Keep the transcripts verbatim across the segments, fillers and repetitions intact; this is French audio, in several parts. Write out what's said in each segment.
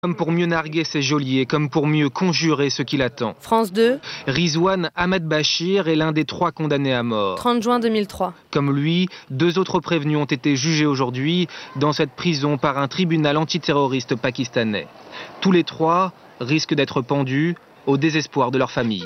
Comme pour mieux narguer ses geôliers, comme pour mieux conjurer ce qui l'attend. France deux. Rizwan Ahmed Bachir est l'un des trois condamnés à mort. trente juin deux mille trois. Comme lui, deux autres prévenus ont été jugés aujourd'hui dans cette prison par un tribunal antiterroriste pakistanais. Tous les trois risquent d'être pendus au désespoir de leur famille.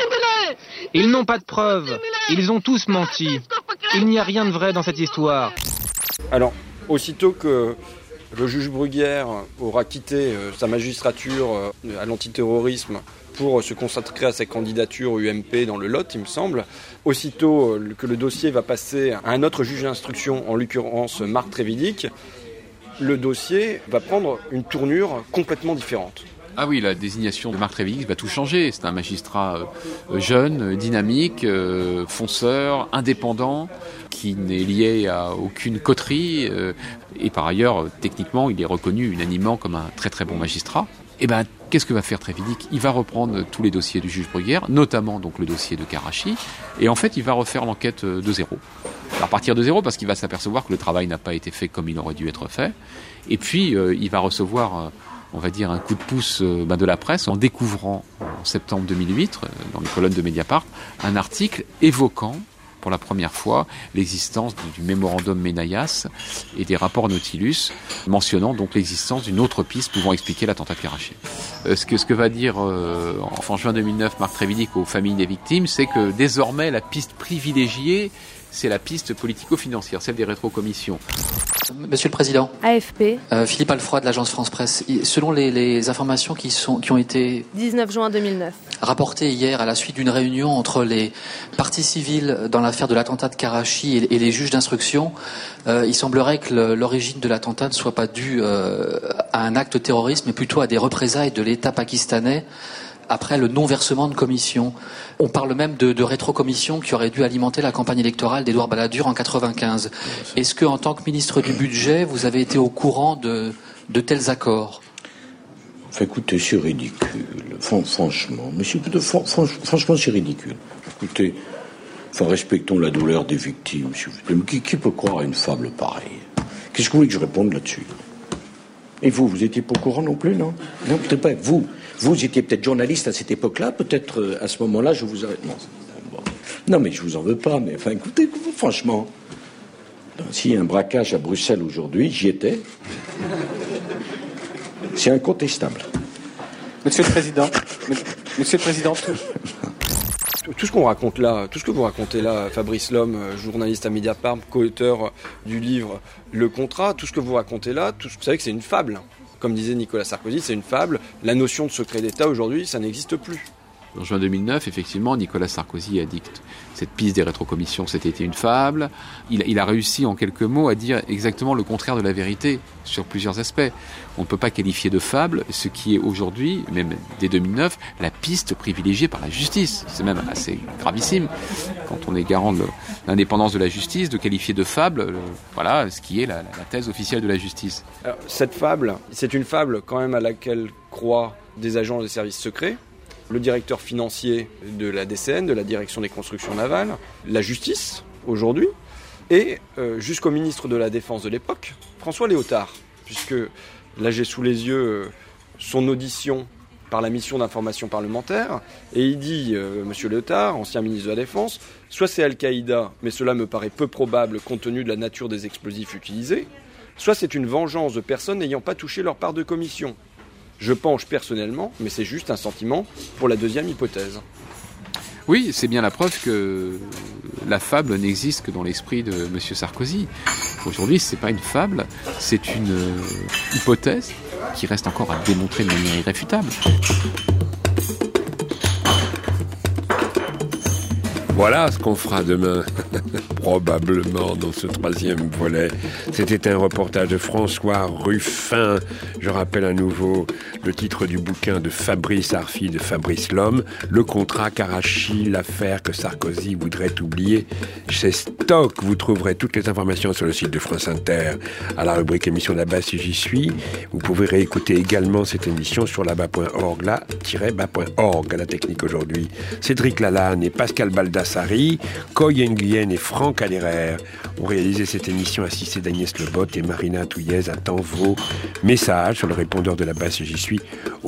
Ils n'ont pas de preuves, ils ont tous menti. Il n'y a rien de vrai dans cette histoire. Alors, aussitôt que le juge Bruguière aura quitté euh, sa magistrature euh, à l'antiterrorisme pour euh, se consacrer à sa candidature U M P dans le Lot, il me semble. Aussitôt euh, que le dossier va passer à un autre juge d'instruction, en l'occurrence Marc Trévidic, le dossier va prendre une tournure complètement différente. Ah oui, la désignation de Marc Trévidic va tout changer. C'est un magistrat euh, jeune, dynamique, euh, fonceur, indépendant, qui n'est lié à aucune coterie. Euh, et par ailleurs, techniquement, il est reconnu unanimement comme un très très bon magistrat. Et ben, qu'est-ce que va faire Trévidic ? Il va reprendre tous les dossiers du juge Bruguière, notamment donc le dossier de Karachi, et en fait, il va refaire l'enquête de zéro. À partir de zéro, parce qu'il va s'apercevoir que le travail n'a pas été fait comme il aurait dû être fait. Et puis, euh, il va recevoir... Euh, on va dire un coup de pouce euh, ben de la presse en découvrant en septembre deux mille huit, euh, dans les colonnes de Mediapart, un article évoquant pour la première fois l'existence du, du mémorandum Menayas et des rapports Nautilus, mentionnant donc l'existence d'une autre piste pouvant expliquer l'attentat de Karachi. Euh, ce, que, ce que va dire euh, en fin juin deux mille neuf Marc Trévidic aux familles des victimes, c'est que désormais la piste privilégiée, c'est la piste politico-financière, celle des rétrocommissions. Monsieur le Président, A F P. Euh, Philippe Alfroy de l'agence France Presse. Selon les, les informations qui, sont, qui ont été dix-neuf juin deux mille neuf. rapportées hier à la suite d'une réunion entre les parties civiles dans l'affaire de l'attentat de Karachi et, et les juges d'instruction, euh, il semblerait que le, l'origine de l'attentat ne soit pas due euh, à un acte terroriste, mais plutôt à des représailles de l'État pakistanais après le non-versement de commission. On parle même de, de rétrocommission qui aurait dû alimenter la campagne électorale d'Édouard Balladur en quatre-vingt-quinze. Est-ce que, en tant que ministre du Budget, vous avez été au courant de, de tels accords ? Enfin, écoutez, c'est ridicule. Enfin, franchement, monsieur, franchement, franchement, c'est ridicule. Écoutez, enfin, respectons la douleur des victimes, s'il vous plaît. Mais qui, qui peut croire à une fable pareille ? Qu'est-ce que vous voulez que je réponde là-dessus ? Et vous, vous étiez pas au courant non plus, non ? Non, peut-être pas. Vous, vous étiez peut-être journaliste à cette époque-là, peut-être euh, à ce moment-là, je vous arrête. Non, bon. Non, mais je vous en veux pas. Mais enfin, écoutez, franchement, s'il y a un braquage à Bruxelles aujourd'hui, j'y étais. C'est incontestable. Monsieur le Président, Monsieur le Président. Tout ce qu'on raconte là, tout ce que vous racontez là, Fabrice Lhomme, journaliste à Mediapart, co-auteur du livre Le Contrat, tout ce que vous racontez là, tout, vous savez que c'est une fable. Comme disait Nicolas Sarkozy, c'est une fable. La notion de secret d'État aujourd'hui, ça n'existe plus. En juin deux mille neuf, effectivement, Nicolas Sarkozy a dit que cette piste des rétrocommissions, c'était une fable. Il, il a réussi, en quelques mots, à dire exactement le contraire de la vérité sur plusieurs aspects. On ne peut pas qualifier de fable ce qui est aujourd'hui, même dès deux mille neuf, la piste privilégiée par la justice. C'est même assez gravissime, quand on est garant de l'indépendance de la justice, de qualifier de fable, le, voilà, ce qui est la, la thèse officielle de la justice. Alors, cette fable, c'est une fable quand même à laquelle croient des agents des services secrets, le directeur financier de la D C N, de la Direction des constructions navales, la justice, aujourd'hui, et euh, jusqu'au ministre de la Défense de l'époque, François Léotard, puisque là j'ai sous les yeux euh, son audition par la mission d'information parlementaire, et il dit, euh, Monsieur Léotard, ancien ministre de la Défense, soit c'est Al-Qaïda, mais cela me paraît peu probable compte tenu de la nature des explosifs utilisés, soit c'est une vengeance de personnes n'ayant pas touché leur part de commission. Je penche personnellement, mais c'est juste un sentiment, pour la deuxième hypothèse. Oui, c'est bien la preuve que la fable n'existe que dans l'esprit de M. Sarkozy. Aujourd'hui, ce n'est pas une fable, c'est une euh, hypothèse qui reste encore à démontrer de manière irréfutable. Voilà ce qu'on fera demain, probablement dans ce troisième volet. C'était un reportage de François Ruffin. Je rappelle à nouveau le titre du bouquin de Fabrice Arfi, de Fabrice Lhomme, Le Contrat Karachi, l'affaire que Sarkozy voudrait oublier. Chez Stock, vous trouverez toutes les informations sur le site de France Inter, à la rubrique émission là-bas si j'y suis. Vous pouvez réécouter également cette émission sur là-bas point org, là-bas point org, à la technique aujourd'hui. Cédric Lalanne et Pascal Baldassari, Koy Nguyen et France Franck Allerer ont réalisé cette émission assistée d'Agnès Lebotte et Marina Touillez. Attend vos messages sur le répondeur de la base J'y suis